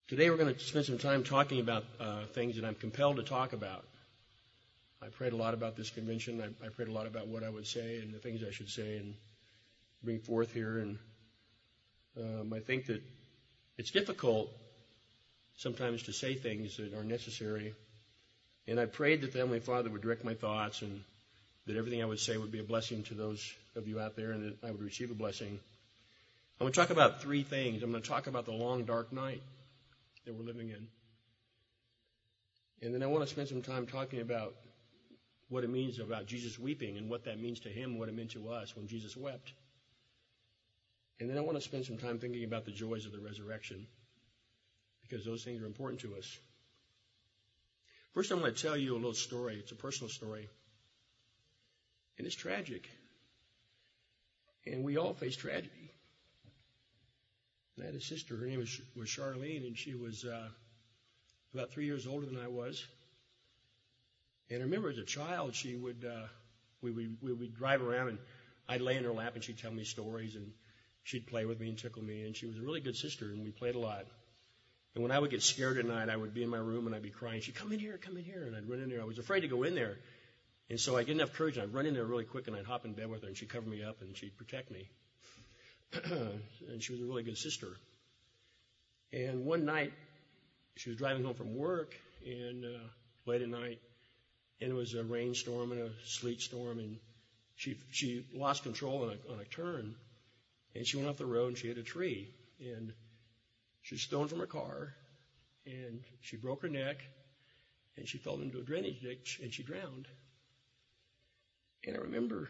Today we're going to spend some time talking about things that I'm compelled to talk about. I prayed a lot about this convention. I prayed a lot about what I would say and the things I should say and bring forth here. And I think that it's difficult sometimes to say things that are necessary. And I prayed that the Heavenly Father would direct my thoughts and that everything I would say would be a blessing to those of you out there and that I would receive a blessing. I'm going to talk about three things. I'm going to talk about the long, dark night that we're living in. And then I want to spend some time talking about what it means about Jesus weeping and what that means to him, what it meant to us when Jesus wept. And then I want to spend some time thinking about the joys of the resurrection, because those things are important to us. First, I'm going to tell you a little story. It's a personal story. And it's tragic. And we all face tragedy. I had a sister. Her name was Charlene, and she was about 3 years older than I was. And I remember as a child, she would we would drive around, and I'd lay in her lap, and she'd tell me stories, and she'd play with me and tickle me. And she was a really good sister, and we played a lot. And when I would get scared at night, I would be in my room, and I'd be crying. She'd come in here, and I'd run in there. I was afraid to go in there, and so I'd get enough courage, and I'd run in there really quick, and I'd hop in bed with her, and she'd cover me up, and she'd protect me. And she was a really good sister. And one night, she was driving home from work, and late at night, and it was a rainstorm and a sleet storm, and she lost control on a turn, and she went off the road, and she hit a tree, and she was thrown from her car, and she broke her neck, and she fell into a drainage ditch, and she drowned. And I remember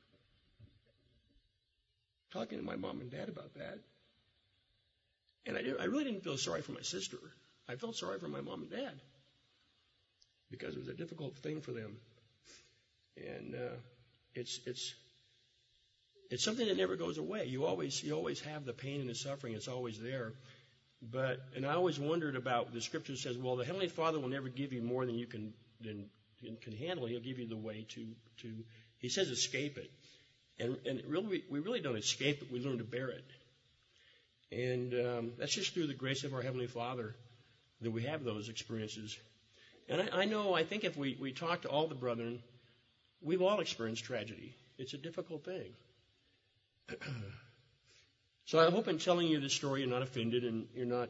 talking to my mom and dad about that. And I really didn't feel sorry for my sister. I felt sorry for my mom and dad because it was a difficult thing for them. And it's something that never goes away. You always have the pain and the suffering. It's always there. And I always wondered about the scripture says, well, the Heavenly Father will never give you more than you can handle. He'll give you the way to he says escape it. And really, we really don't escape it. We learn to bear it. And that's just through the grace of our Heavenly Father that we have those experiences. And I think if we talk to all the brethren, we've all experienced tragedy. It's a difficult thing. So I hope in telling you this story you're not offended and you're not,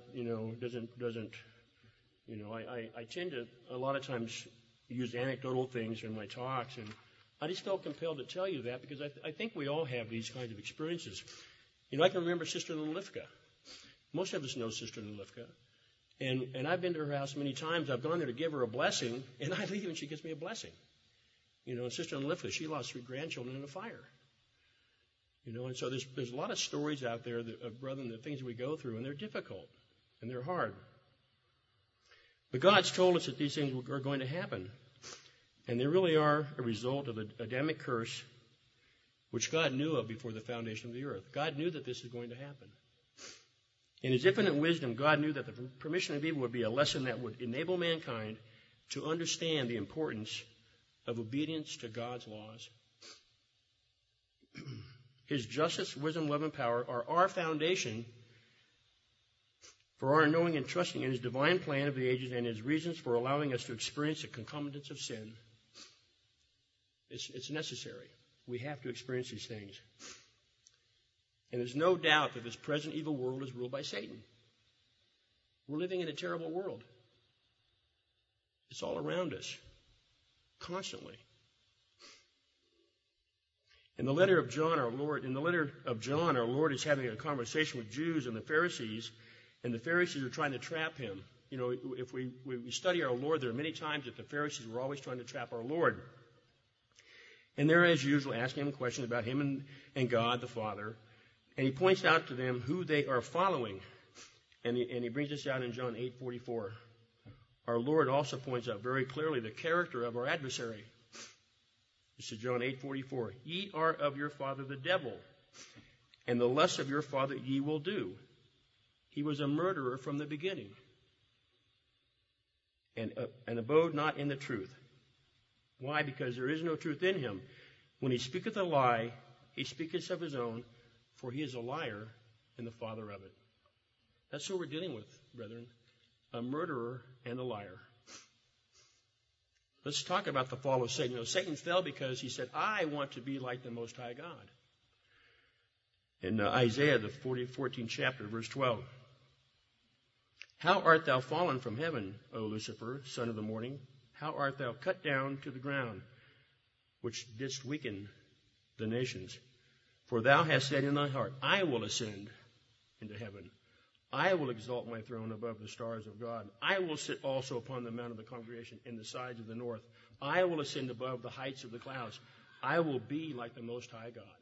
I tend to a lot of times use anecdotal things in my talks, and I just felt compelled to tell you that because I think we all have these kinds of experiences. I can remember Sister Lilifka. Most of us know Sister Lilifka. And I've been to her house many times. I've gone there to give her a blessing, and I leave and she gives me a blessing. And Sister Lilifka, she lost 3 grandchildren in a fire. And so there's a lot of stories out there of brethren, the things we go through, and they're difficult, and they're hard. But God's told us that these things are going to happen. And they really are a result of the Adamic curse, which God knew of before the foundation of the earth. God knew that this was going to happen. In His infinite wisdom, God knew that the permission of evil would be a lesson that would enable mankind to understand the importance of obedience to God's laws. His justice, wisdom, love, and power are our foundation for our knowing and trusting in His divine plan of the ages and His reasons for allowing us to experience the concomitants of sin. It's necessary. We have to experience these things. And there's no doubt that this present evil world is ruled by Satan. We're living in a terrible world. It's all around us, constantly. In the letter of John, our Lord is having a conversation with Jews and the Pharisees are trying to trap him. If we study our Lord, there are many times that the Pharisees were always trying to trap our Lord. And they're, as usual, asking him questions about him and God the Father. And he points out to them who they are following. And he brings this out in John 8:44. Our Lord also points out very clearly the character of our adversary. This is John 8:44. Ye are of your father the devil, and the lusts of your father ye will do. He was a murderer from the beginning, and abode not in the truth. Why? Because there is no truth in him. When he speaketh a lie, he speaketh of his own, for he is a liar and the father of it. That's what we're dealing with, brethren. a murderer, and a liar. Let's talk about the fall of Satan. You know, Satan fell because he said, I want to be like the Most High God. In Isaiah, the 14th chapter, verse 12. How art thou fallen from heaven, O Lucifer, son of the morning? How art thou cut down to the ground, which didst weaken the nations? For thou hast said in thy heart, I will ascend into heaven. I will exalt my throne above the stars of God. I will sit also upon the mount of the congregation in the sides of the north. I will ascend above the heights of the clouds. I will be like the Most High God.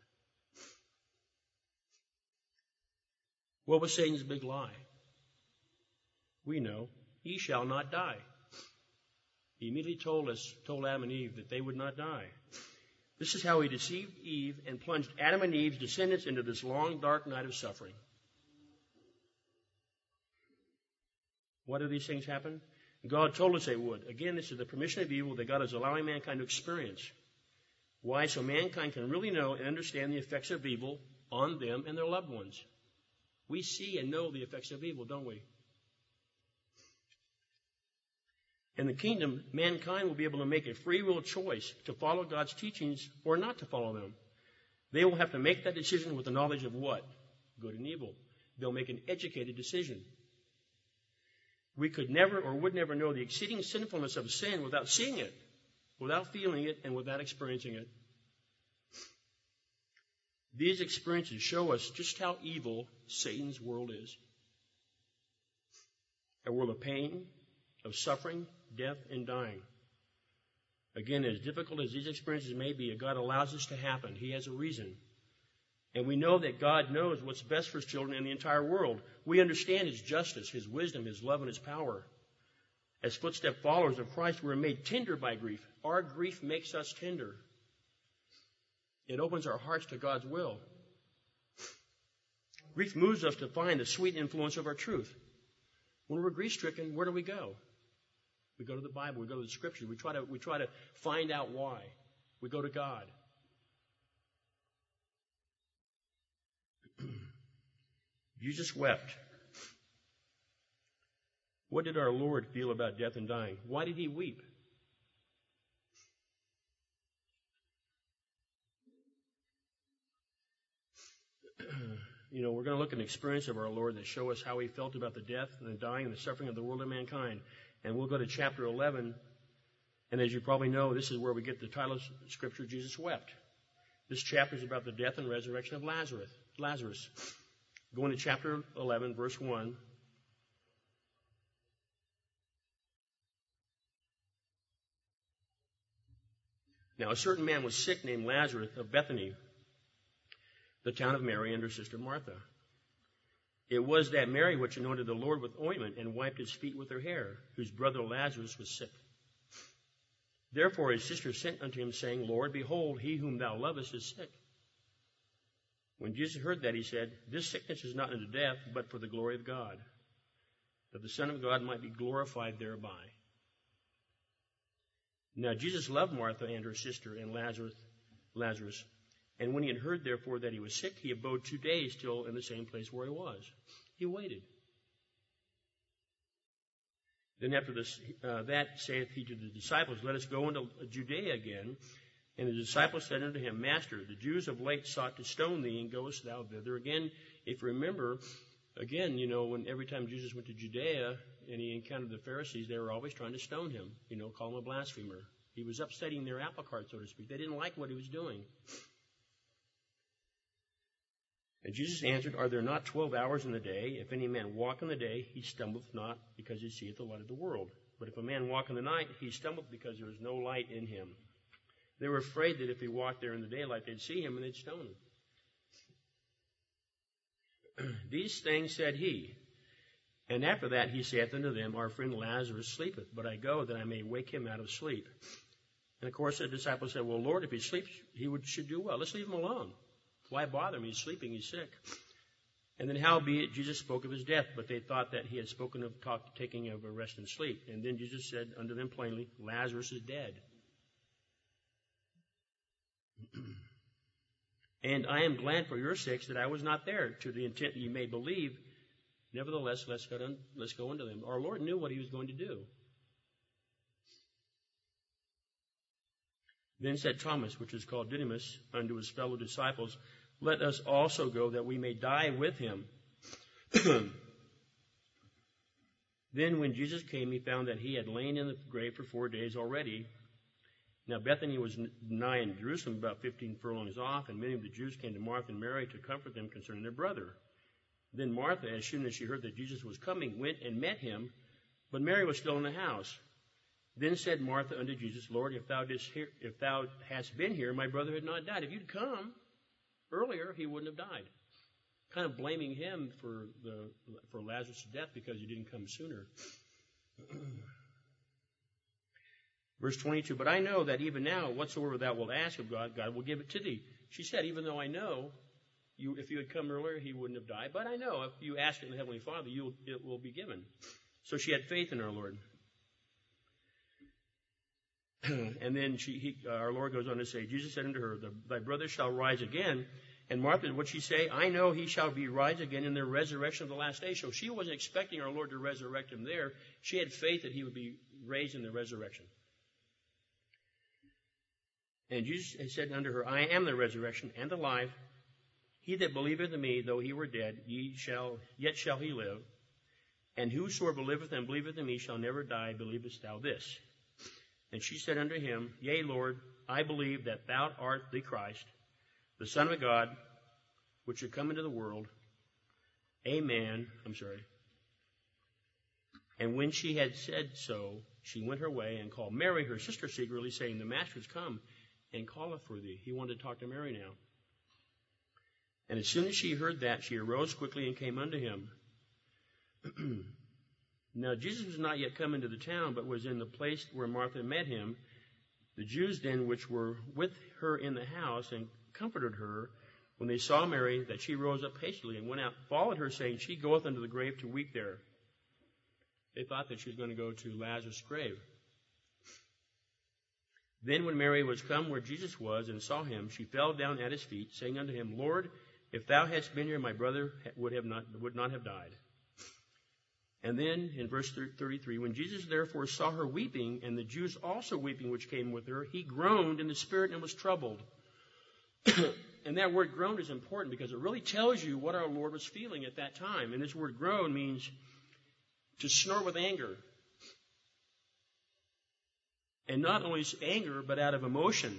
What was Satan's big lie? We know, ye shall not die. He immediately told Adam and Eve that they would not die. This is how he deceived Eve and plunged Adam and Eve's descendants into this long, dark night of suffering. Why do these things happen? God told us they would. Again, this is the permission of evil that God is allowing mankind to experience. Why? So mankind can really know and understand the effects of evil on them and their loved ones. We see and know the effects of evil, don't we? In the kingdom, mankind will be able to make a free will choice to follow God's teachings or not to follow them. They will have to make that decision with the knowledge of what? Good and evil. They'll make an educated decision. We could never or would never know the exceeding sinfulness of sin without seeing it, without feeling it, and without experiencing it. These experiences show us just how evil Satan's world is. A world of pain, of suffering, death, and dying. Again, as difficult as these experiences may be, God allows this to happen. He has a reason. And we know that God knows what's best for His children in the entire world. We understand His justice, His wisdom, His love, and His power. As footstep followers of Christ, we're made tender by grief. Our grief makes us tender. It opens our hearts to God's will. Grief moves us to find the sweet influence of our truth. When we're grief-stricken, where do we go? We go to the Bible. We go to the Scripture. We try to find out why. We go to God. Jesus wept. What did our Lord feel about death and dying? Why did He weep? We're going to look at an experience of our Lord that show us how He felt about the death and the dying and the suffering of the world of mankind. And we'll go to chapter 11. And as you probably know, this is where we get the title of Scripture, Jesus wept. This chapter is about the death and resurrection of Lazarus. Going to chapter 11, verse 1. Now, a certain man was sick named Lazarus of Bethany, the town of Mary and her sister Martha. It was that Mary which anointed the Lord with ointment and wiped His feet with her hair, whose brother Lazarus was sick. Therefore his sister sent unto Him, saying, Lord, behold, he whom thou lovest is sick. When Jesus heard that, He said, This sickness is not unto death, but for the glory of God, that the Son of God might be glorified thereby. Now Jesus loved Martha and her sister and Lazarus. And when He had heard, therefore, that he was sick, He abode 2 days still in the same place where He was. He waited. Then after this, that saith He to the disciples, Let us go into Judea again. And the disciples said unto Him, Master, the Jews of late sought to stone Thee, and goest Thou thither? Again, if you remember, when every time Jesus went to Judea and He encountered the Pharisees, they were always trying to stone Him, call Him a blasphemer. He was upsetting their apple cart, so to speak. They didn't like what He was doing. And Jesus answered, Are there not 12 hours in the day? If any man walk in the day, he stumbleth not, because he seeth the light of the world. But if a man walk in the night, he stumbleth, because there is no light in him. They were afraid that if he walked there in the daylight, they'd see Him and they'd stone Him. These things said He. And after that He saith unto them, Our friend Lazarus sleepeth, but I go that I may wake him out of sleep. And of course the disciples said, Well, Lord, if he sleeps, he should do well. Let's leave him alone. Why bother him? He's sleeping, he's sick. And then howbeit Jesus spoke of His death, but they thought that He had spoken of taking of a rest and sleep. And then Jesus said unto them plainly, Lazarus is dead. And I am glad for your sakes that I was not there, to the intent that ye may believe. Nevertheless, let's go unto them. Our Lord knew what he was going to do. Then said Thomas, which is called Didymus, unto his fellow disciples, let us also go, that we may die with him. Then when Jesus came, he found that he had lain in the grave for 4 days already. Now Bethany was nigh in Jerusalem, about 15 furlongs off, and many of the Jews came to Martha and Mary to comfort them concerning their brother. Then Martha, as soon as she heard that Jesus was coming, went and met him, but Mary was still in the house. Then said Martha unto Jesus, Lord, if thou hadst been here, my brother had not died. If you'd come earlier, he wouldn't have died. Kind of blaming him for Lazarus' death because he didn't come sooner. Verse 22, but I know that even now, whatsoever thou wilt ask of God, God will give it to thee. She said, even though I know, if you had come earlier, he wouldn't have died. But I know, if you ask it in the Heavenly Father, it will be given. So she had faith in our Lord. And then our Lord goes on to say, Jesus said unto her, thy brother shall rise again. And Martha, what'd she say? I know he shall be rise again in the resurrection of the last day. So she wasn't expecting our Lord to resurrect him there. She had faith that he would be raised in the resurrection. And Jesus said unto her, I am the resurrection and the life. He that believeth in me, though he were dead, yet shall he live. And whosoever believeth and believeth in me shall never die. Believest thou this? And she said unto him, Yea, Lord, I believe that thou art the Christ, the Son of God, which should come into the world. Amen. And when she had said so, she went her way and called Mary, her sister, secretly, saying, The Master is come and calleth for thee. He wanted to talk to Mary now. And as soon as she heard that, she arose quickly and came unto him. Now Jesus was not yet come into the town, but was in the place where Martha met him. The Jews then, which were with her in the house, and comforted her, when they saw Mary, that she rose up hastily, and went out, followed her, saying, She goeth unto the grave to weep there. They thought that she was going to go to Lazarus' grave. Then when Mary was come where Jesus was, and saw him, she fell down at his feet, saying unto him, Lord, if thou hadst been here, my brother would not have died. And then in verse 33, when Jesus therefore saw her weeping, and the Jews also weeping which came with her, he groaned in the spirit and was troubled. And that word groan is important because it really tells you what our Lord was feeling at that time. And this word groan means to snort with anger. And not only anger, but out of emotion.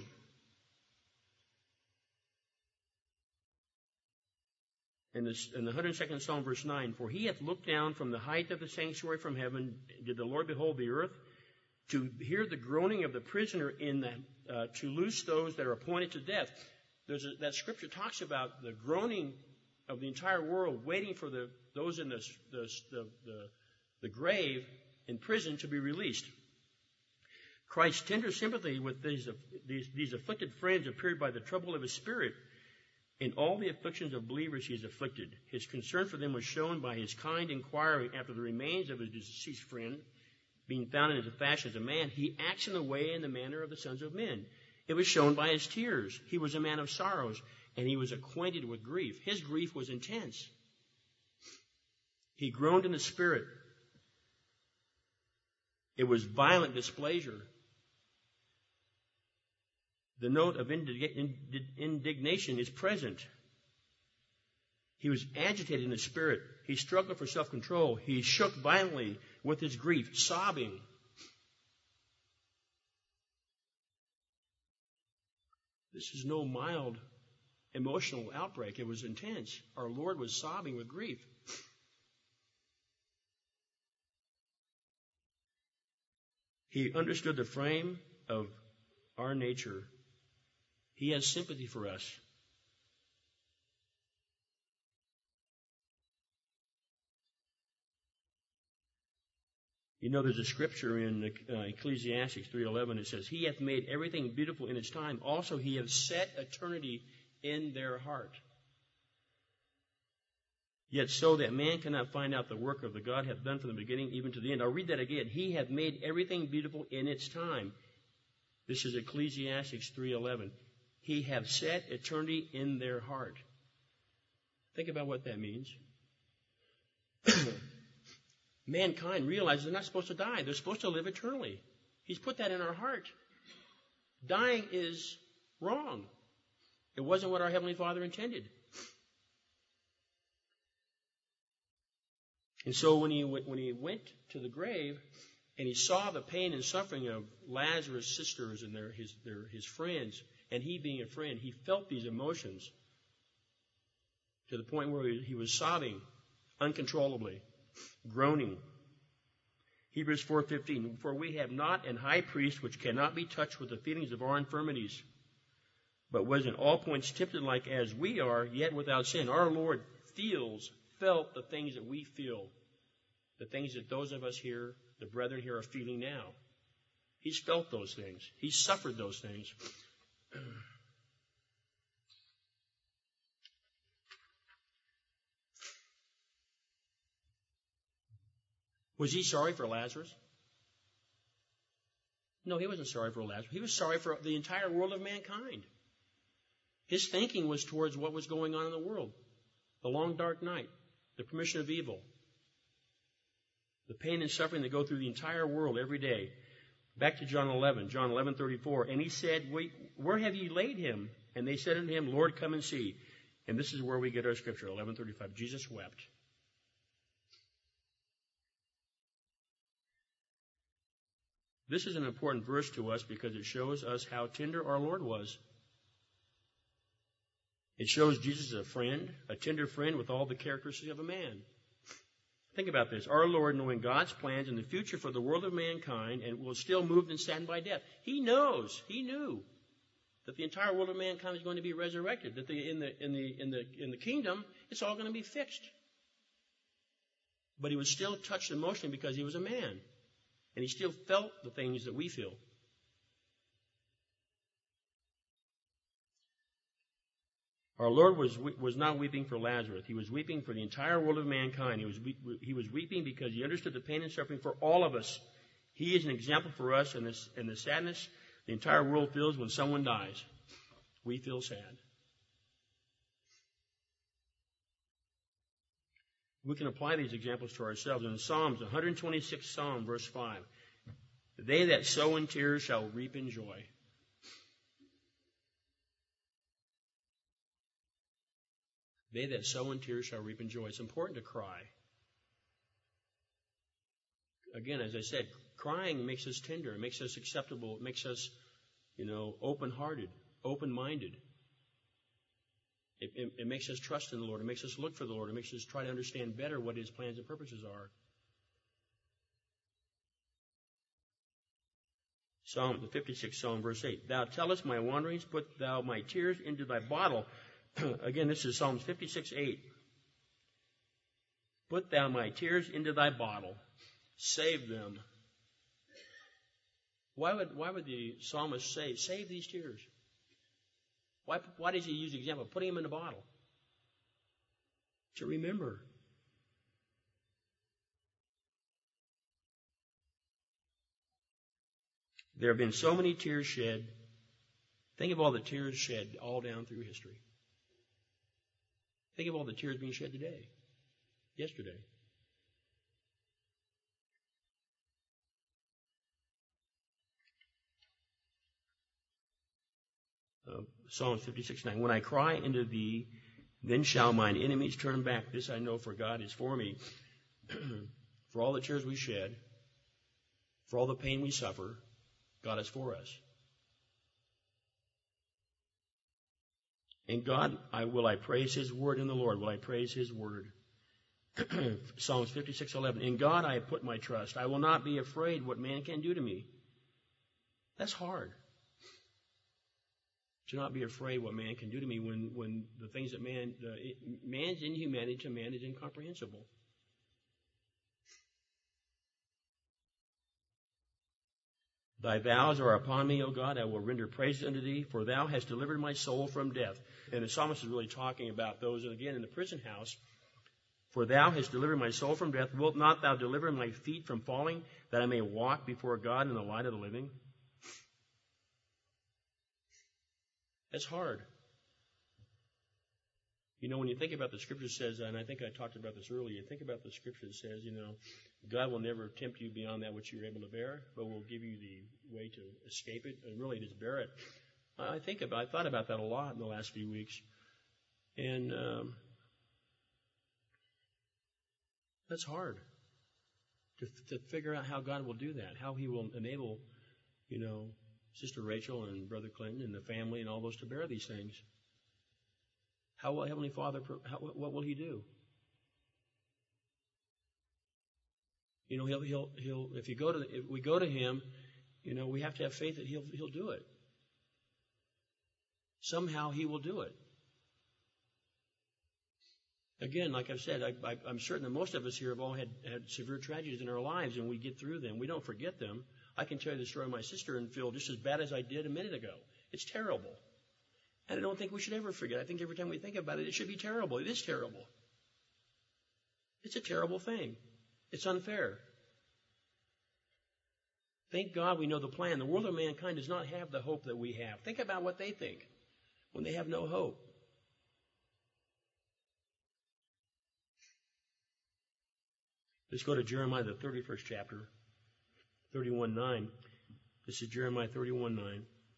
In the 102nd Psalm, verse 9, For he hath looked down from the height of the sanctuary from heaven, did the Lord behold the earth, to hear the groaning of the prisoner to loose those that are appointed to death. That scripture talks about the groaning of the entire world, waiting for those in the grave in prison to be released. Christ's tender sympathy with these afflicted friends appeared by the trouble of his spirit. In all the afflictions of believers he is afflicted. His concern for them was shown by his kind inquiry after the remains of his deceased friend, being found in his fashion as a man. He acts in the way and the manner of the sons of men. It was shown by his tears. He was a man of sorrows, and he was acquainted with grief. His grief was intense. He groaned in the spirit. It was violent displeasure. The note of indignation is present. He was agitated in the spirit. He struggled for self-control. He shook violently with his grief, sobbing. This is no mild emotional outbreak. It was intense. Our Lord was sobbing with grief. He understood the frame of our nature. He has sympathy for us. You know, there's a scripture in Ecclesiastes 3:11. It says, He hath made everything beautiful in its time. Also, He hath set eternity in their heart. Yet so that man cannot find out the work of the God hath done from the beginning even to the end. I'll read that again. He hath made everything beautiful in its time. This is Ecclesiastes 3:11. He hath set eternity in their heart. Think about what that means. mankind realizes they're not supposed to die. They're supposed to live eternally. He's put that in our heart. Dying is wrong. It wasn't what our Heavenly Father intended. And so when he went to the grave and he saw the pain and suffering of Lazarus' sisters and his friends, and he being a friend, he felt these emotions to the point where he was sobbing uncontrollably, groaning. Hebrews 4:15, for we have not an high priest which cannot be touched with the feelings of our infirmities, but was in all points tempted like as we are, yet without sin. Our Lord felt the things that we feel, the things that those of us here, the brethren here, are feeling now. He's felt those things. He's suffered those things. Was he sorry for Lazarus? No, he wasn't sorry for Lazarus. He was sorry for the entire world of mankind. His thinking was towards what was going on in the world. The long dark night, the permission of evil, the pain and suffering that go through the entire world every day. Back to John 11:34. And he said, where have ye laid him? And they said unto him, Lord, come and see. And this is where we get our scripture, 11:35. Jesus wept. This is an important verse to us because it shows us how tender our Lord was. It shows Jesus as a friend, a tender friend with all the characteristics of a man. Think about this. Our Lord, knowing God's plans in the future for the world of mankind, and was still moved and saddened by death. He knew that the entire world of mankind is going to be resurrected. That in the kingdom, it's all going to be fixed. But he was still touched emotionally because he was a man. And he still felt the things that we feel. Our Lord was not weeping for Lazarus. He was weeping for the entire world of mankind. He was weeping because he understood the pain and suffering for all of us. He is an example for us in the sadness the entire world feels when someone dies. We feel sad. We can apply these examples to ourselves. In Psalms, 126th Psalm, verse 5, they that sow in tears shall reap in joy. They that sow in tears shall reap in joy. It's important to cry. Again, as I said, crying makes us tender. It makes us acceptable. It makes us, open-hearted, open-minded. It makes us trust in the Lord. It makes us look for the Lord. It makes us try to understand better what His plans and purposes are. The 56th Psalm, verse 8. Thou tellest my wanderings, put thou my tears into thy bottle. Again, this is Psalms 56:8. Put thou my tears into thy bottle. Save them. Why would the psalmist say, save these tears? Why does he use the example of putting them in a bottle? To remember. There have been so many tears shed. Think of all the tears shed all down through history. Think of all the tears being shed today, yesterday. Psalms 56:9. When I cry unto thee, then shall mine enemies turn back. This I know, for God is for me. For all the tears we shed, for all the pain we suffer, God is for us. And God, will I praise His word in the Lord? Will I praise His word? Psalms 56:11. In God I have put my trust. I will not be afraid what man can do to me. That's hard. To not be afraid what man can do to me when the things that man's inhumanity to man is incomprehensible. Thy vows are upon me, O God. I will render praise unto thee, for thou hast delivered my soul from death. And the psalmist is really talking about those, again, in the prison house. For thou hast delivered my soul from death. Wilt not thou deliver my feet from falling, that I may walk before God in the light of the living? That's hard. You know, when you think about the scripture says, and I think I talked about this earlier, you think about the scripture that says, you know, God will never tempt you beyond that which you're able to bear, but will give you the way to escape it and really just bear it. I thought about that a lot in the last few weeks. And that's hard to figure out how God will do that, how He will enable, you know, Sister Rachel and Brother Clinton and the family and all those to bear these things. How will Heavenly Father, what will He do? You know, He'll if we go to Him, you know, we have to have faith that He'll do it. Somehow He will do it. Again, like I've said, I'm certain that most of us here have all had severe tragedies in our lives, and we get through them. We don't forget them. I can tell you the story of my sister and feel just as bad as I did a minute ago. It's terrible. And I don't think we should ever forget. I think every time we think about it, it should be terrible. It is terrible. It's a terrible thing. It's unfair. Thank God we know the plan. The world of mankind does not have the hope that we have. Think about what they think when they have no hope. Let's go to Jeremiah, the 31st chapter, 31:9. This is Jeremiah 31:9.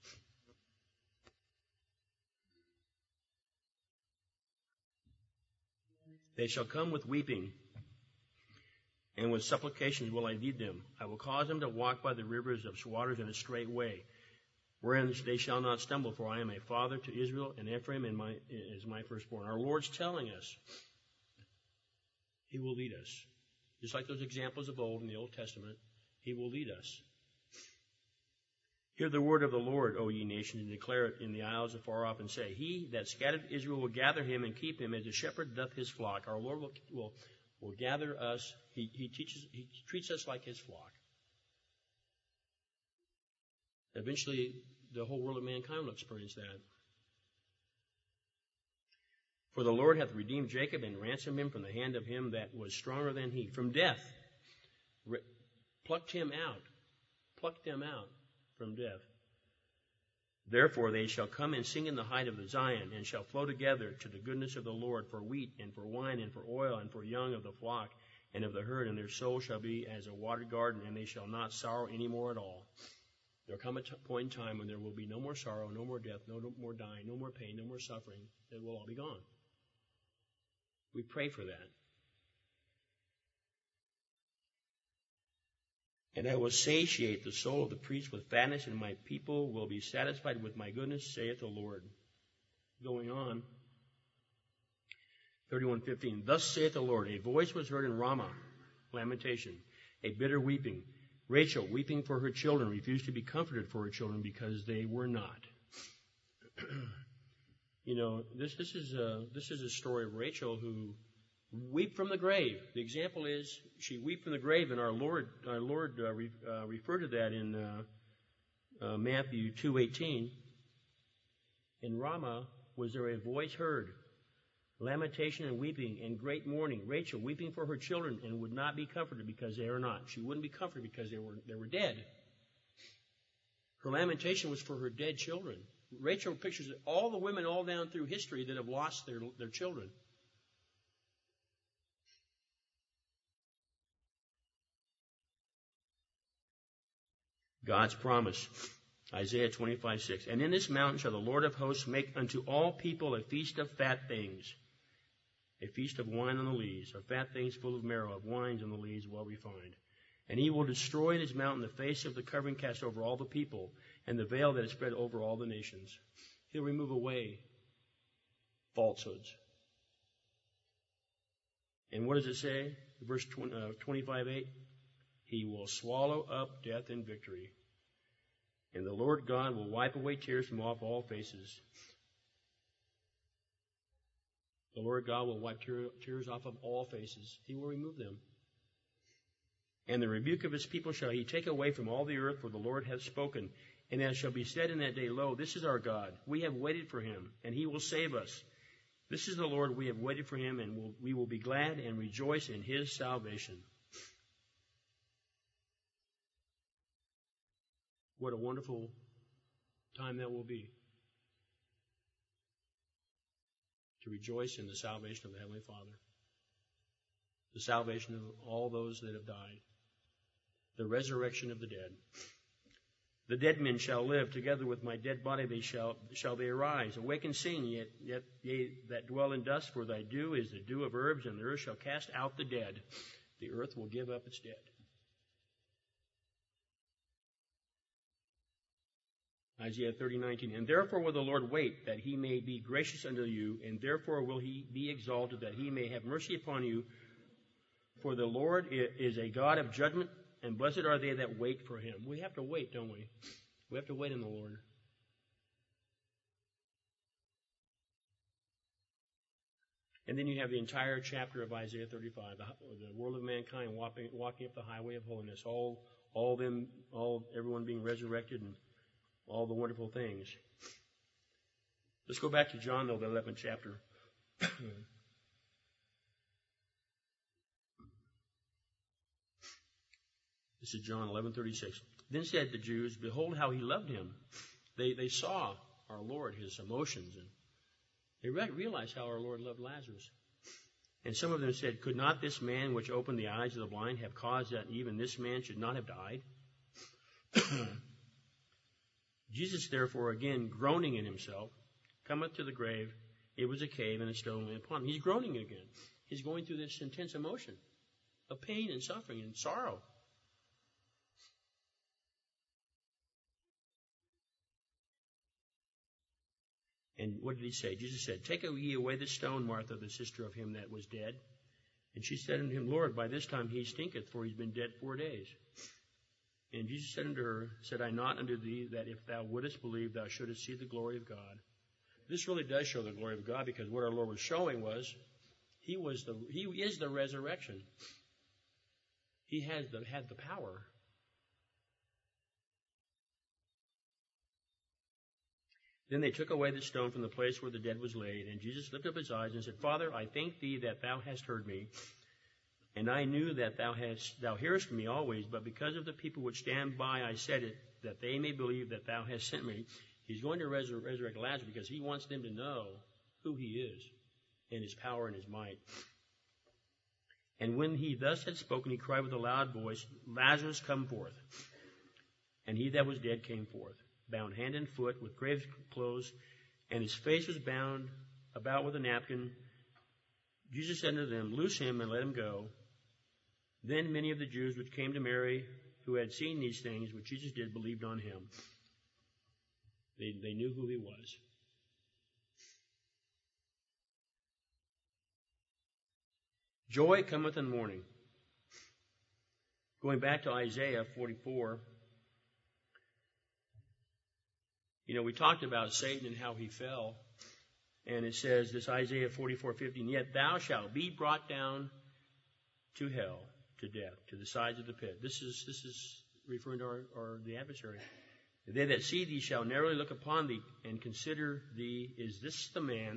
They shall come with weeping, and with supplications will I lead them. I will cause them to walk by the rivers of waters in a straight way, wherein they shall not stumble, for I am a father to Israel, and Ephraim is my firstborn. Our Lord's telling us He will lead us. Just like those examples of old in the Old Testament, He will lead us. Hear the word of the Lord, O ye nations, and declare it in the isles afar off, and say, He that scattered Israel will gather him and keep him as a shepherd doth his flock. Our Lord will gather us. He treats us like His flock. Eventually, the whole world of mankind will experience that. For the Lord hath redeemed Jacob and ransomed him from the hand of him that was stronger than he. From death, plucked them out from death. Therefore they shall come and sing in the height of the Zion, and shall flow together to the goodness of the Lord for wheat and for wine and for oil and for young of the flock and of the herd, and their soul shall be as a watered garden, and they shall not sorrow any more at all. There will come a point in time when there will be no more sorrow, no more death, no more dying, no more pain, no more suffering. It will all be gone. We pray for that. And I will satiate the soul of the priest with fatness, and my people will be satisfied with my goodness, saith the Lord. Going on, 31:15. Thus saith the Lord, a voice was heard in Ramah, lamentation, a bitter weeping. Rachel, weeping for her children, refused to be comforted for her children because they were not. You know, this is a story of Rachel who weep from the grave. The example is she weep from the grave, and our Lord referred to that in Matthew 2:18. In Ramah was there a voice heard, lamentation and weeping and great mourning. Rachel weeping for her children and would not be comforted because they are not. She wouldn't be comforted because they were dead. Her lamentation was for her dead children. Rachel pictures all the women all down through history that have lost their children. God's promise, Isaiah 25:6. And in this mountain shall the Lord of hosts make unto all people a feast of fat things, a feast of wine on the lees, of fat things full of marrow, of wines on the lees well refined. And he will destroy in his mountain the face of the covering cast over all the people, and the veil that is spread over all the nations. He'll remove away falsehoods. And what does it say? Verse 25:8. He will swallow up death in victory. And the Lord God will wipe away tears from off all faces. The Lord God will wipe tears off of all faces. He will remove them. And the rebuke of his people shall he take away from all the earth, for the Lord hath spoken. And as shall be said in that day, Lo, this is our God. We have waited for him, and he will save us. This is the Lord, we have waited for him, and we will be glad and rejoice in his salvation. What a wonderful time that will be. to rejoice in the salvation of the Heavenly Father, the salvation of all those that have died, the resurrection of the dead. The dead men shall live, together with my dead body shall they arise. Awake and sing, yet they that dwell in dust, for thy dew is the dew of herbs, and the earth shall cast out the dead. The earth will give up its dead. Isaiah 30:19. And therefore will the Lord wait, that he may be gracious unto you, and therefore will he be exalted, that he may have mercy upon you. For the Lord is a God of judgment, and blessed are they that wait for him. We have to wait, don't we? We have to wait in the Lord. And then you have the entire chapter of Isaiah 35, the world of mankind walking up the highway of holiness, everyone being resurrected, and all the wonderful things. Let's go back to John, though, the 11th chapter. This is John 11:36. Then said the Jews, behold how he loved him. They saw our Lord, his emotions, and they realized how our Lord loved Lazarus. And some of them said, could not this man which opened the eyes of the blind have caused that even this man should not have died? Jesus, therefore, again groaning in himself, cometh to the grave. It was a cave, and a stone lay upon him. He's groaning again. He's going through this intense emotion of pain and suffering and sorrow. And what did he say? Jesus said, take ye away the stone, Martha, the sister of him that was dead. And she said unto him, Lord, by this time he stinketh, for he's been dead 4 days. And Jesus said unto her, said I not unto thee that if thou wouldest believe, thou shouldest see the glory of God? This really does show the glory of God, because what our Lord was showing was He is the resurrection. He had the power. Then they took away the stone from the place where the dead was laid, and Jesus lifted up his eyes and said, Father, I thank thee that thou hast heard me. And I knew that thou hearest me always, but because of the people which stand by, I said it, that they may believe that thou hast sent me. He's going to resurrect Lazarus because he wants them to know who he is and his power and his might. And when he thus had spoken, he cried with a loud voice, Lazarus, come forth. And he that was dead came forth, bound hand and foot with grave clothes, and his face was bound about with a napkin. Jesus said unto them, loose him and let him go. Then many of the Jews which came to Mary, who had seen these things which Jesus did, believed on him. They knew who he was. Joy cometh in the morning. Going back to Isaiah 44, we talked about Satan and how he fell. And it says, this Isaiah 44:15, yet thou shalt be brought down to hell, to death, to the sides of the pit. This is referring to the adversary. They that see thee shall narrowly look upon thee and consider thee, is this the man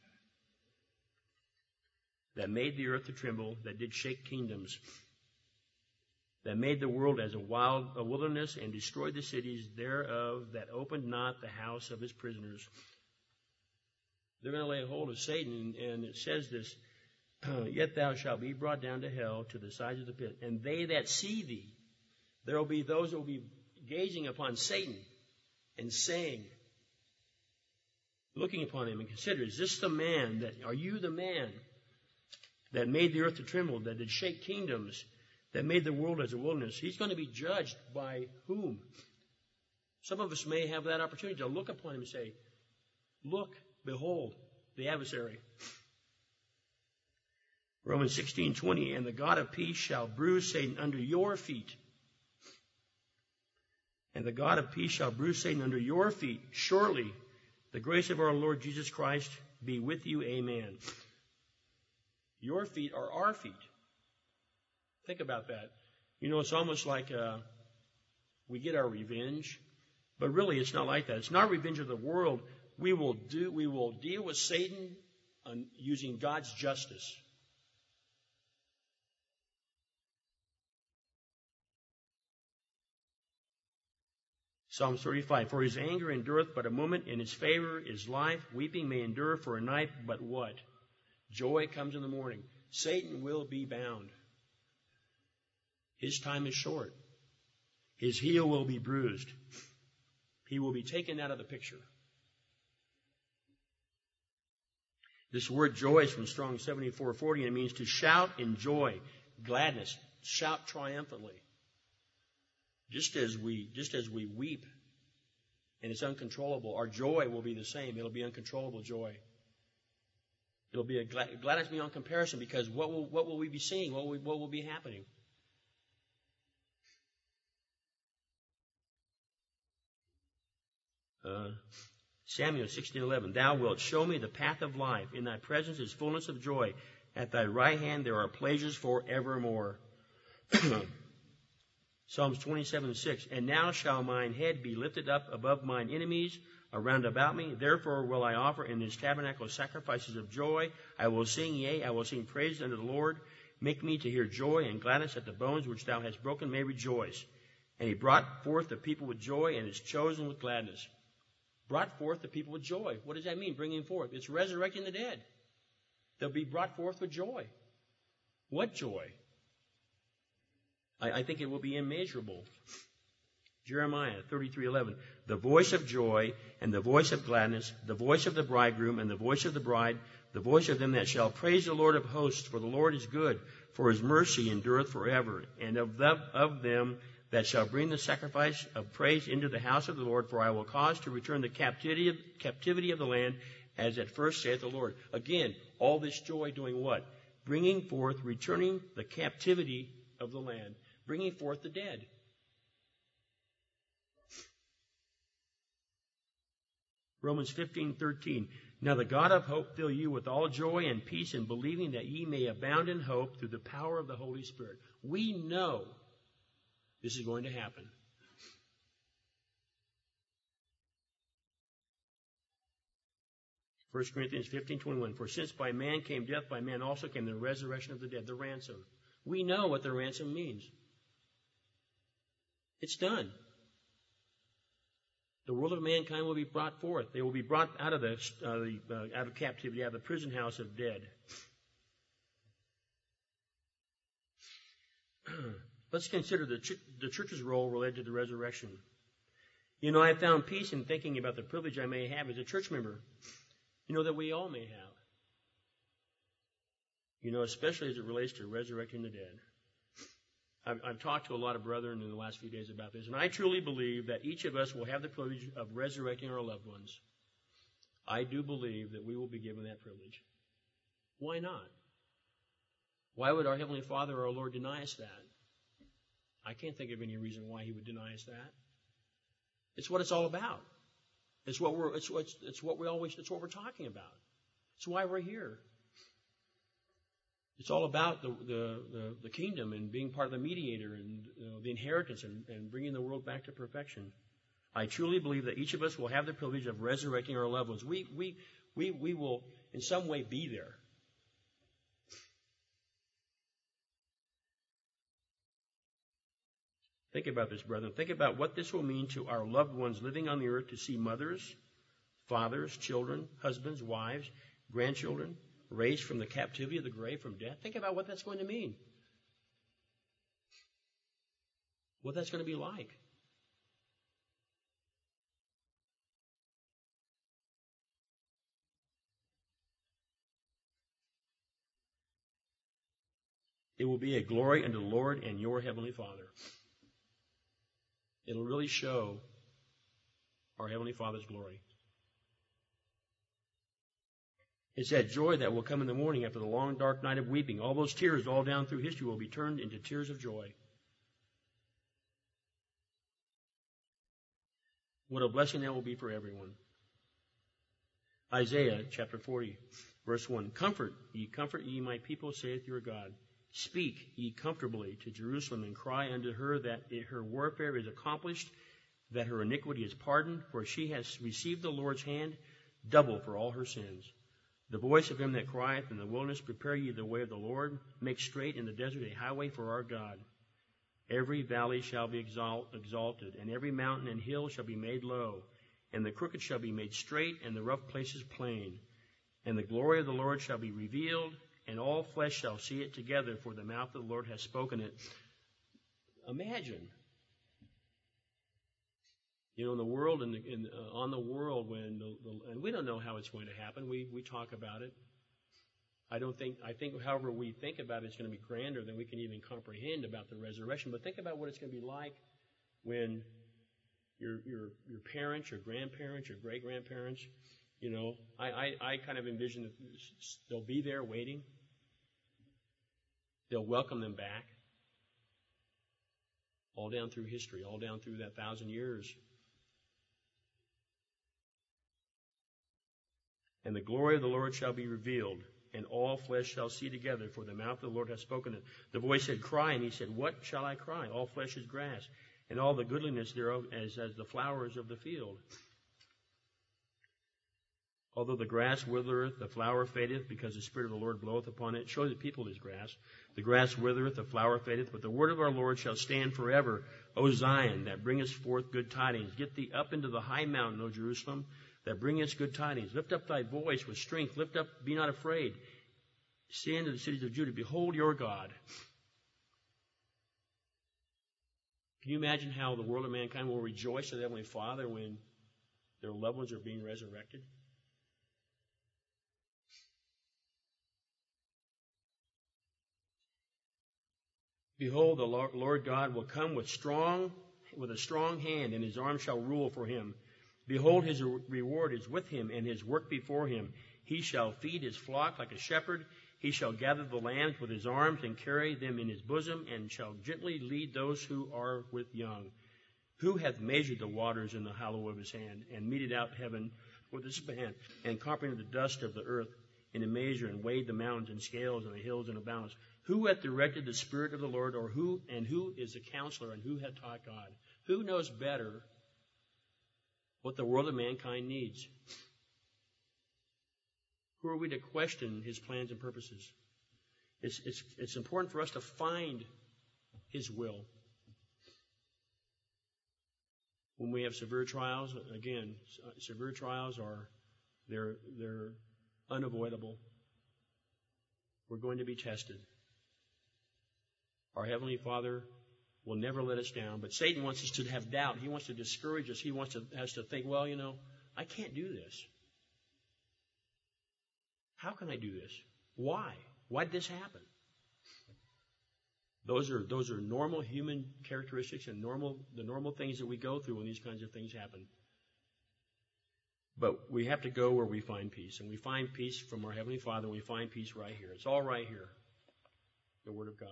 that made the earth to tremble, that did shake kingdoms, that made the world as a wilderness, and destroyed the cities thereof, that opened not the house of his prisoners. They're going to lay hold of Satan, and it says this, yet thou shalt be brought down to hell, to the sides of the pit. And they that see thee, there will be those that will be gazing upon Satan and saying, looking upon him and consider, is this the man are you the man that made the earth to tremble, that did shake kingdoms, that made the world as a wilderness? He's going to be judged by whom? Some of us may have that opportunity to look upon him and say, look, behold, the adversary. Romans 16:20, and the God of peace shall bruise Satan under your feet. And the God of peace shall bruise Satan under your feet. Surely the grace of our Lord Jesus Christ be with you. Amen. Your feet are our feet. Think about that. It's almost like we get our revenge, but really it's not like that. It's not revenge of the world. We will deal with Satan using God's justice. Psalms 35, for his anger endureth but a moment, in his favor is life. Weeping may endure for a night, but what? Joy comes in the morning. Satan will be bound. His time is short. His heel will be bruised. He will be taken out of the picture. This word joy is from Strong's 7440, and it means to shout in joy, gladness, shout triumphantly. Just as we weep and it's uncontrollable, our joy will be the same. It'll be uncontrollable joy. It'll be a gladness beyond comparison, because what will we be seeing? What will be happening? Samuel 16:11. Thou wilt show me the path of life. In thy presence is fullness of joy. At thy right hand there are pleasures forevermore. Psalms 27:6. And now shall mine head be lifted up above mine enemies around about me. Therefore will I offer in this tabernacle sacrifices of joy. I will sing, yea, I will sing praise unto the Lord. Make me to hear joy and gladness, that the bones which thou hast broken may rejoice. And he brought forth the people with joy, and is chosen with gladness. Brought forth the people with joy. What does that mean, bringing forth? It's resurrecting the dead. They'll be brought forth with joy. What joy? I think it will be immeasurable. Jeremiah 33:11. The voice of joy and the voice of gladness, the voice of the bridegroom and the voice of the bride, the voice of them that shall praise the Lord of hosts. For the Lord is good, for his mercy endureth forever. And of them that shall bring the sacrifice of praise into the house of the Lord, for I will cause to return the captivity of the land, as at first saith the Lord. Again, all this joy doing what? Bringing forth, returning the captivity of the land, bringing forth the dead. Romans 15:13. Now the God of hope fill you with all joy and peace in believing, that ye may abound in hope through the power of the Holy Spirit. We know this is going to happen. First Corinthians 15:21. For since by man came death, by man also came the resurrection of the dead, the ransom. We know what the ransom means. It's done. The world of mankind will be brought forth. They will be brought out of out of captivity, out of the prison house of dead. Let's consider the church's role related to the resurrection. You know, I have found peace in thinking about the privilege I may have as a church member. You know, that we all may have. You know, especially as it relates to resurrecting the dead. I've talked to a lot of brethren in the last few days about this, and I truly believe that each of us will have the privilege of resurrecting our loved ones. I do believe that we will be given that privilege. Why not? Why would our Heavenly Father or our Lord deny us that? I can't think of any reason why He would deny us that. It's what it's all about. It's what we're talking about. It's why we're here. It's all about the kingdom and being part of the mediator and the inheritance and bringing the world back to perfection. I truly believe that each of us will have the privilege of resurrecting our loved ones. We will in some way be there. Think about this, brethren. Think about what this will mean to our loved ones living on the earth, to see mothers, fathers, children, husbands, wives, grandchildren raised from the captivity of the grave, from death. Think about what that's going to mean. What that's going to be like. It will be a glory unto the Lord and your Heavenly Father. It'll really show our Heavenly Father's glory. It's that joy that will come in the morning after the long, dark night of weeping. All those tears all down through history will be turned into tears of joy. What a blessing that will be for everyone. Isaiah chapter 40, verse 1. Comfort ye my people, saith your God. Speak ye comfortably to Jerusalem, and cry unto her that her warfare is accomplished, that her iniquity is pardoned, for she has received the Lord's hand double for all her sins. The voice of him that crieth in the wilderness, prepare ye the way of the Lord, make straight in the desert a highway for our God. Every valley shall be exalted, and every mountain and hill shall be made low, and the crooked shall be made straight, and the rough places plain. And the glory of the Lord shall be revealed, and all flesh shall see it together, for the mouth of the Lord has spoken it. Imagine, in the world and on the world, when and we don't know how it's going to happen. We talk about it. I think however we think about it, it's going to be grander than we can even comprehend about the resurrection. But think about what it's going to be like when your parents, your grandparents, your great grandparents, I kind of envision that they'll be there waiting. They'll welcome them back. All down through history, all down through that 1,000 years. And the glory of the Lord shall be revealed, and all flesh shall see together, for the mouth of the Lord hath spoken it. The voice said, Cry, and he said, What shall I cry? All flesh is grass, and all the goodliness thereof as the flowers of the field. Although the grass withereth, the flower fadeth, because the Spirit of the Lord bloweth upon it. Show the people his grass. The grass withereth, the flower fadeth, but the word of our Lord shall stand forever. O Zion, that bringest forth good tidings. Get thee up into the high mountain, O Jerusalem, that bringest good tidings. Lift up thy voice with strength. Lift up, be not afraid. Say unto the cities of Judah, Behold your God. Can you imagine how the world of mankind will rejoice at the Heavenly Father when their loved ones are being resurrected? Behold, the Lord God will come with a strong hand, and his arm shall rule for him. Behold, his reward is with him, and his work before him. He shall feed his flock like a shepherd. He shall gather the lambs with his arms, and carry them in his bosom, and shall gently lead those who are with young. Who hath measured the waters in the hollow of his hand, and meted out heaven with a span, and comprehended the dust of the earth in a measure, and weighed the mountains in scales, and the hills in a balance? Who hath directed the Spirit of the Lord, or who is the counselor, and who hath taught God? Who knows better what the world of mankind needs? Who are we to question his plans and purposes? It's important for us to find his will. When we have severe trials, again, severe trials they're unavoidable. We're going to be tested. Our Heavenly Father will never let us down, but Satan wants us to have doubt. He wants to discourage us. He wants us to think, well, I can't do this. How can I do this? Why? Why did this happen? Those are normal human characteristics and the normal things that we go through when these kinds of things happen. But we have to go where we find peace, and we find peace from our Heavenly Father, and we find peace right here. It's all right here, the Word of God.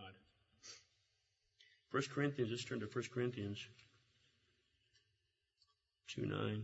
1 Corinthians, let's turn to 1 Corinthians 2:9.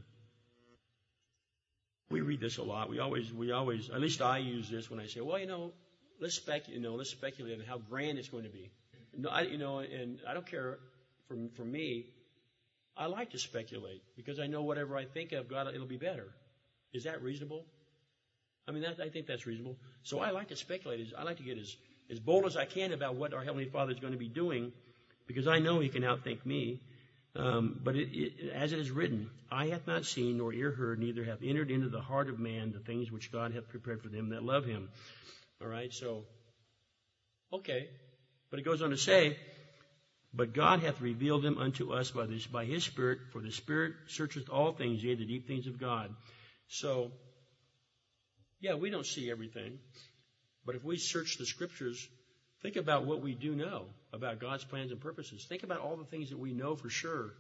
We read this a lot. We always, at least I use this when I say, well, let's speculate on how grand it's going to be. And I don't care. For me, I like to speculate because I know whatever I think of, God, it'll be better. Is that reasonable? I think that's reasonable. So I like to speculate. I like to get as bold as I can about what our Heavenly Father is going to be doing, because I know He can outthink me. But as it is written, eye hath not seen, nor ear heard, neither hath entered into the heart of man the things which God hath prepared for them that love Him. All right, so, okay. But it goes on to say, but God hath revealed them unto us by His Spirit, for the Spirit searcheth all things, yea, the deep things of God. So, yeah, we don't see everything. But if we search the Scriptures, think about what we do know about God's plans and purposes. Think about all the things that we know for sure.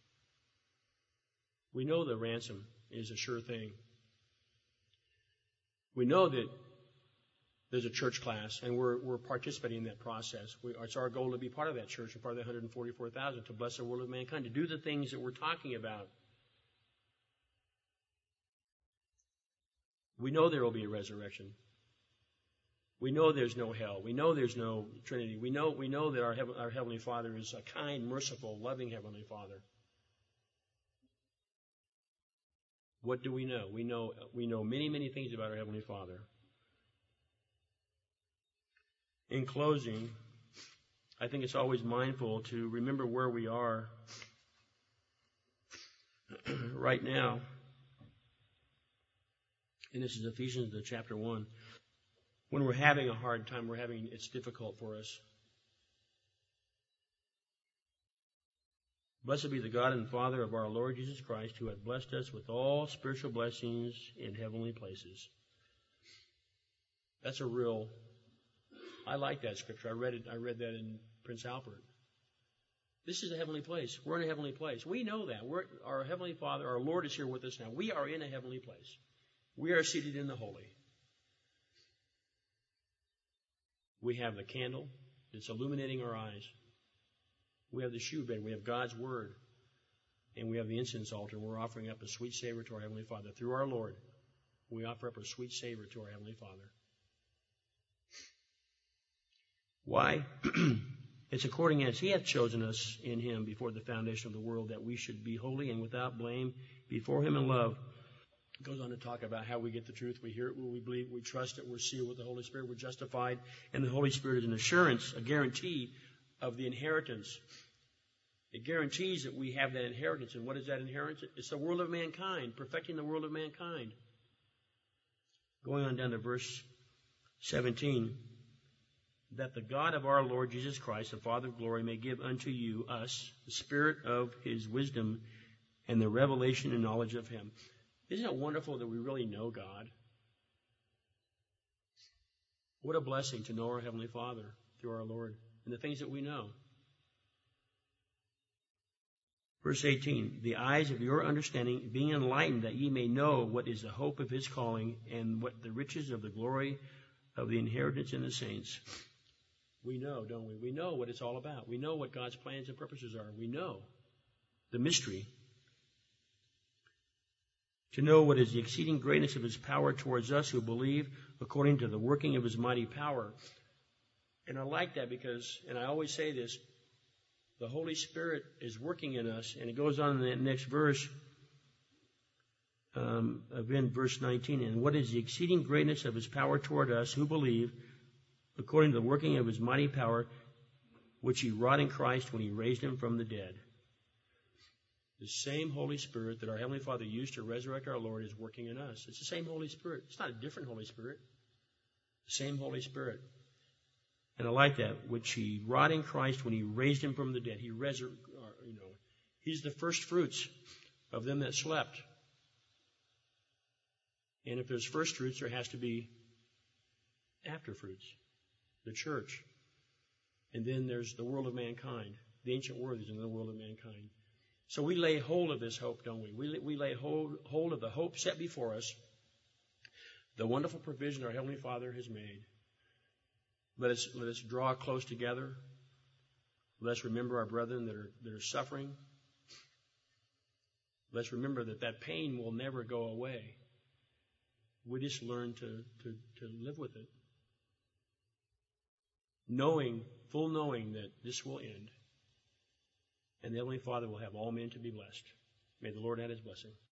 We know the ransom is a sure thing. We know that there's a church class, and we're participating in that process. It's our goal to be part of that church and part of the 144,000, to bless the world of mankind, to do the things that we're talking about. We know there will be a resurrection. We know there's no hell. We know there's no Trinity. We know that our Heavenly Father is a kind, merciful, loving Heavenly Father. What do we know? We know many, many things about our Heavenly Father. In closing, I think it's always mindful to remember where we are right now. And this is Ephesians chapter 1. When we're having a hard time, it's difficult for us. Blessed be the God and Father of our Lord Jesus Christ, who hath blessed us with all spiritual blessings in heavenly places. That's I like that scripture. I read that in Prince Albert. This is a heavenly place. We're in a heavenly place. We know that. Our Heavenly Father, our Lord is here with us now. We are in a heavenly place. We are seated in the holy. We have the candle that's illuminating our eyes. We have the shoe bed. We have God's Word. And we have the incense altar. We're offering up a sweet savor to our Heavenly Father. Through our Lord, we offer up a sweet savor to our Heavenly Father. Why? It's according as He hath chosen us in Him before the foundation of the world, that we should be holy and without blame before Him in love. It goes on to talk about how we get the truth. We hear it, we believe, we trust it, we're sealed with the Holy Spirit, we're justified, and the Holy Spirit is an assurance, a guarantee of the inheritance. It guarantees that we have that inheritance. And what is that inheritance? It's the world of mankind, perfecting the world of mankind. Going on down to verse 17. That the God of our Lord Jesus Christ, the Father of glory, may give unto you, us, the spirit of His wisdom and the revelation and knowledge of Him. Isn't it wonderful that we really know God? What a blessing to know our Heavenly Father through our Lord and the things that we know. Verse 18, the eyes of your understanding being enlightened, that ye may know what is the hope of His calling, and what the riches of the glory of the inheritance in the saints. We know, don't we? We know what it's all about. We know what God's plans and purposes are. We know the mystery. To know what is the exceeding greatness of His power towards us who believe, according to the working of His mighty power. And I like that because, and I always say this, the Holy Spirit is working in us. And it goes on in that next verse, in verse 19. And what is the exceeding greatness of His power toward us who believe, according to the working of His mighty power, which He wrought in Christ when He raised Him from the dead. The same Holy Spirit that our Heavenly Father used to resurrect our Lord is working in us. It's the same Holy Spirit. It's not a different Holy Spirit. The same Holy Spirit. And I like that, which He wrought in Christ when He raised Him from the dead. He's the first fruits of them that slept. And if there's first fruits, there has to be after fruits. The church. And then there's the world of mankind. The ancient world is in the world of mankind. So we lay hold of this hope, don't we? We lay hold of the hope set before us, the wonderful provision our Heavenly Father has made. Let us draw close together. Let us remember our brethren that are suffering. Let's remember that pain will never go away. We just learn to live with it. Full knowing that this will end. And the Heavenly Father will have all men to be blessed. May the Lord add His blessing.